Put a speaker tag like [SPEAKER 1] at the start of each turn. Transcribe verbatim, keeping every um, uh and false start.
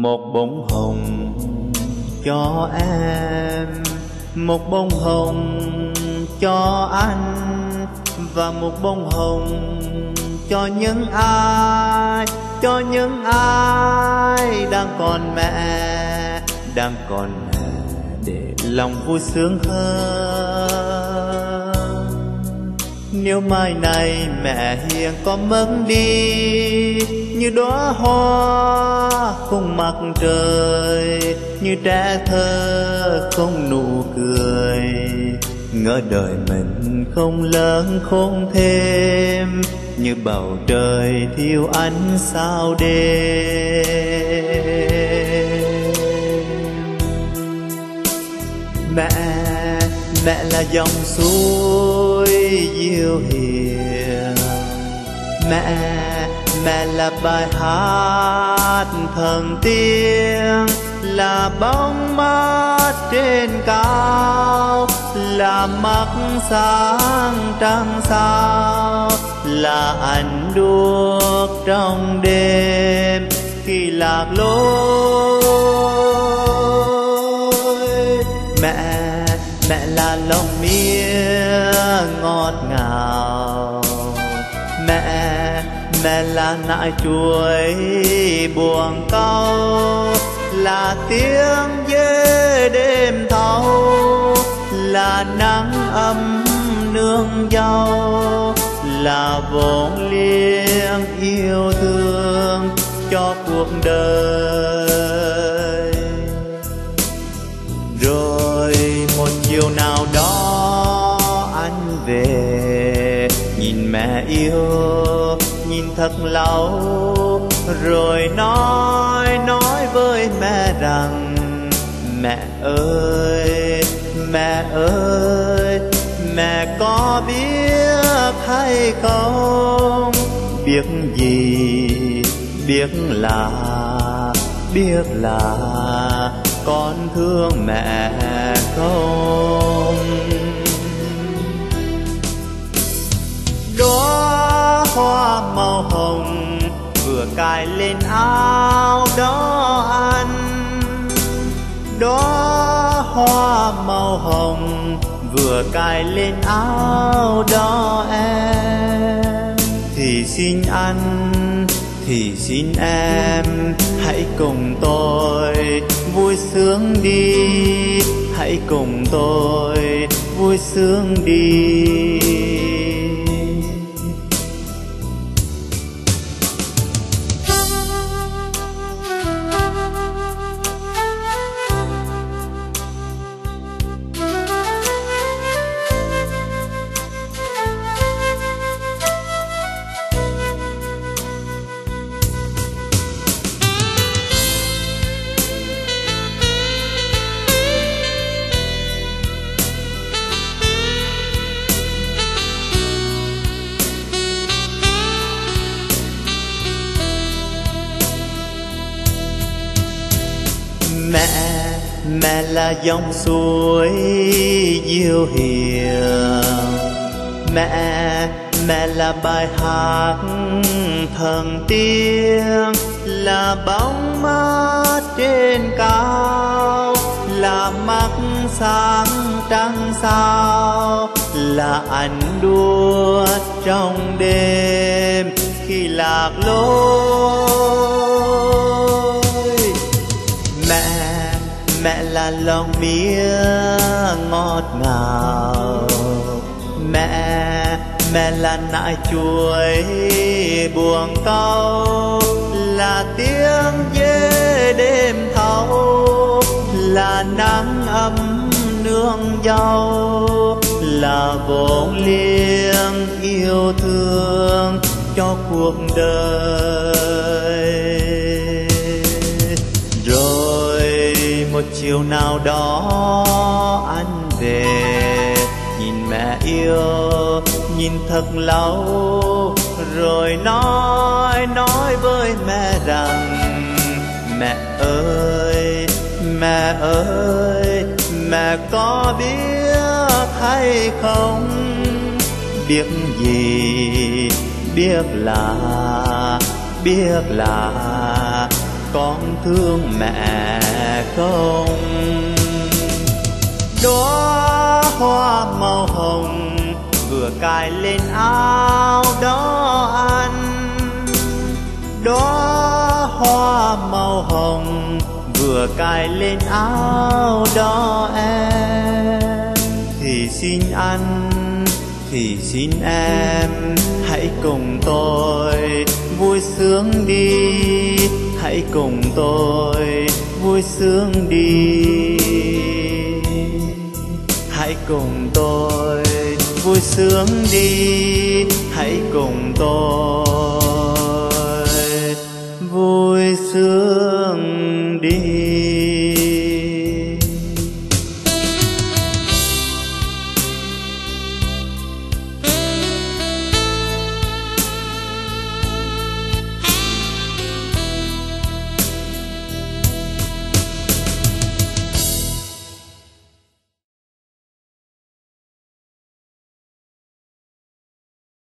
[SPEAKER 1] Một bông hồng cho em, một bông hồng cho anh, và một bông hồng cho những ai, cho những ai đang còn mẹ, đang còn mẹ, để lòng vui sướng hơn. Nếu mai này mẹ hiền có mất đi, như đóa hoa không mặt trời, như trẻ thơ không nụ cười, ngỡ đời mình không lớn không thêm, như bầu trời thiếu ánh sao đêm. Mẹ, mẹ là dòng suối diệu hiền, mẹ, mẹ là bài hát thần tiếng, là bóng mát trên cao, là mắt sáng trăng sao, là ánh đuốc trong đêm khi lạc lối. Mẹ, mẹ là lòng mía ngọt ngào, mẹ, mẹ là nại chuối buồn cau, là tiếng dê đêm thâu, là nắng ấm nương dâu, là vốn liêng yêu thương cho cuộc đời. Rồi một chiều nào đó anh về, nhìn mẹ yêu, nhìn thật lâu, rồi nói nói với mẹ rằng: mẹ ơi, mẹ ơi, mẹ có biết hay không, biết gì, biết là, biết là con thương mẹ không. Đóa hoa màu hồng vừa cài lên áo đó anh, đóa hoa màu hồng vừa cài lên áo đó em. Thì xin anh, thì xin em, hãy cùng tôi vui sướng đi, hãy cùng tôi vui sướng đi. Mẹ, mẹ là dòng suối diệu hiền, mẹ, mẹ là bài hát thần tiếng, là bóng mát trên cao, là mắt sáng trăng sao, là ánh đuốc trong đêm khi lạc lối. Mẹ, mẹ là lòng mía ngọt ngào, mẹ, mẹ là nại chuối buồn cau, là tiếng dê đêm thâu, là nắng ấm nương dâu, là vốn liêng yêu thương cho cuộc đời. Rồi một chiều nào đó anh về, nhìn mẹ yêu, nhìn thật lâu, rồi nói nói với mẹ rằng: mẹ ơi, mẹ ơi, mẹ có biết hay không, biết gì, biết là, biết là con thương mẹ không? Đóa hoa màu hồng vừa cài lên áo đó anh, đóa hoa màu hồng vừa cài lên áo đó em. Thì xin anh, thì xin em, hãy cùng tôi vui sướng đi, hãy cùng tôi vui sướng đi, hãy cùng tôi vui sướng đi, hãy cùng tôi vui sướng đi.